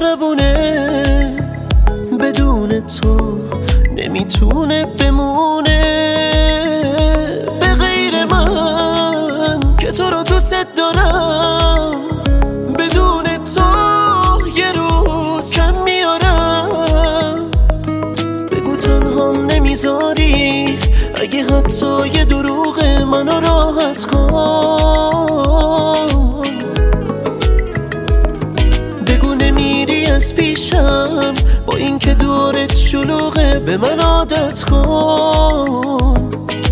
زبونه بدون تو نمیتونه بمونه، به غیر من که تو رو دوست دارم. بدون تو یه روز کم میارم. بگو تنهام نمیذاری، اگه حتی یه دروغ منو راحت کن. بگو نمیری از پیشم، با این که دورت شلوغه به من عادت کن.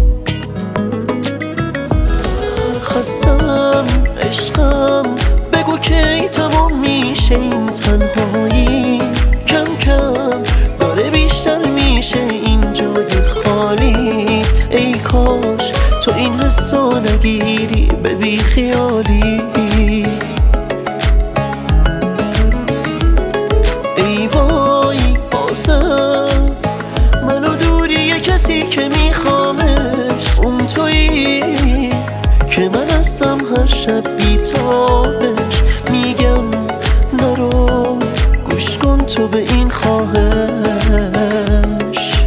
خستم عشقم، بگو کی تمام میشه این تنهایی. کم کم داره بیشتر میشه این جای خالیت. ای کاش تو این حسو نگیری به بی خیالی. ای وای بازم منو دوری کسی که میخوامش، اون تویی که من هستم هر شب بیتابش. میگم نرو، گوش کن تو به این خواهش.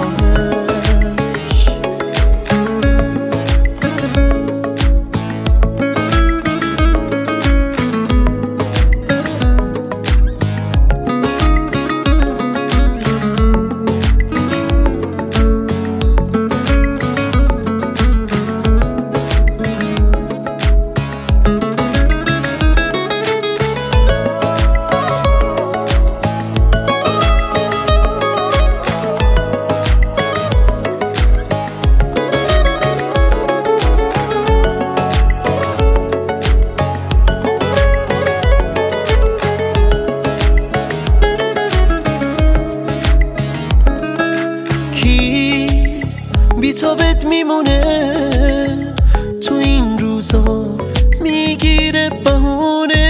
بی‌تابت میمونه تو این روزا، میگیره بهونه.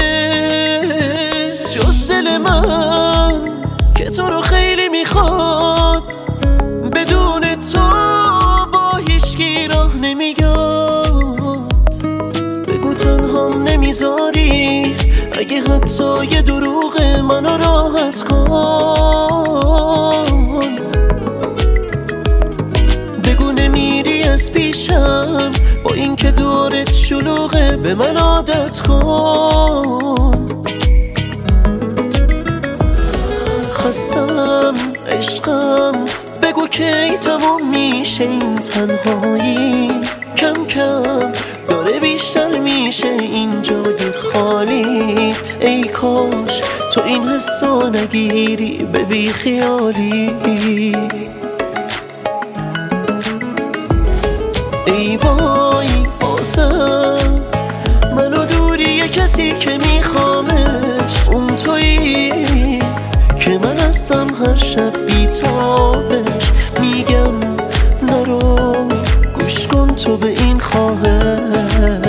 جز دل من که تو رو خیلی میخواد، بدون تو با هیچکی راه نمیاد. بگو تنهام نمیذاری، اگه حتی یه دروغ منو راحت کن. بگو نمیری از پیشم، با این که دورت شلوغه به من عادت کن. خستم عشقم، بگو کی تمام میشه این تنهایی. کم کم داره بیشتر میشه این جای خالیت. ای کاش تو این حسو نگیری به بی خیالی. ای وای بازم منو دوری کسی که میخوامش، اون تویی که من هستم هر شب بیتابش. میگم نرو، گوش کن تو به این خواهش.